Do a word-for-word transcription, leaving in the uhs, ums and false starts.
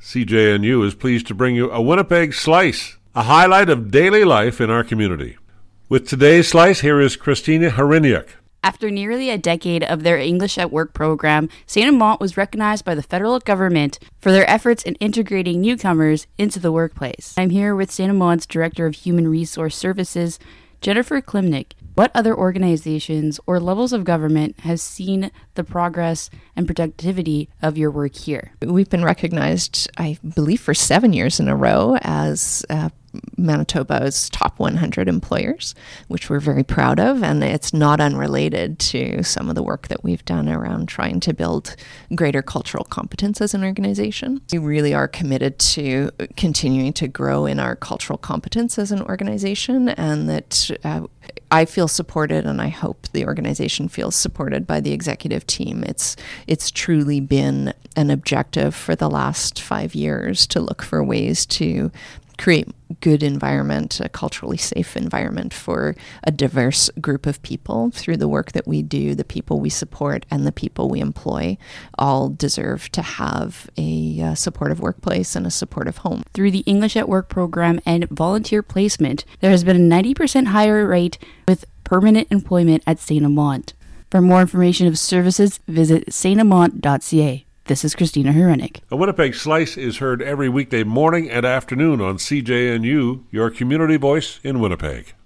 C J N U is pleased to bring you a Winnipeg Slice, a highlight of daily life in our community. With today's Slice, here is Christina Hryniuk. After nearly a decade of their English at Work program, Saint Amant was recognized by the federal government for their efforts in integrating newcomers into the workplace. I'm here with Saint Amant's Director of Human Resource Services, Jennifer Klimnick. What other organizations or levels of government have seen the progress and productivity of your work here? We've been recognized, I believe, for seven years in a row as uh, Manitoba's top one hundred employers, which we're very proud of, and it's not unrelated to some of the work that we've done around trying to build greater cultural competence as an organization. We really are committed to continuing to grow in our cultural competence as an organization, and that uh, I feel supported, and I hope the organization feels supported by the executive team. It's it's truly been an objective for the last five years to look for ways to create good environment, a culturally safe environment for a diverse group of people through the work that we do. The people we support and the people we employ all deserve to have a uh, supportive workplace and a supportive home. Through the English at Work program and volunteer placement, there has been a ninety percent higher rate with permanent employment at Saint Amant. For more information of services, visit saint amant dot c a. This is Christina Hryniuk. A Winnipeg Slice is heard every weekday morning and afternoon on C J N U, your community voice in Winnipeg.